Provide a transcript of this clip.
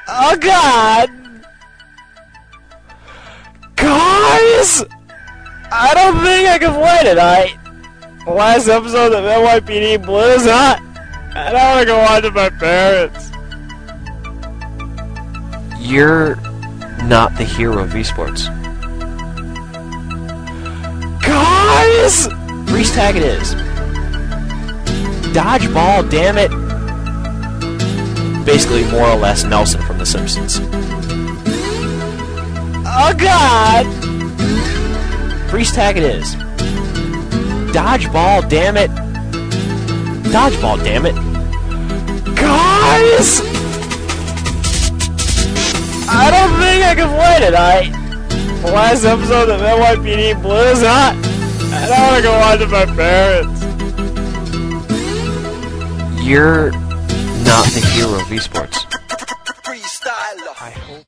Oh God! Guys! I don't think I can play tonight. Last episode of NYPD Blues, huh? I don't want to go on to my parents. You're not the hero of esports. Guys! Freeze tag it is. Dodgeball, damn it. Basically, more or less, Nelson from The Simpsons. Oh God! Freeze tag it is. Dodgeball, damn it. Dodgeball, damn it. Guys! I don't think I can play tonight. The last episode of NYPD Blues, huh? I don't want to go on to my parents. You're not the hero of esports. Freestyle. I hope.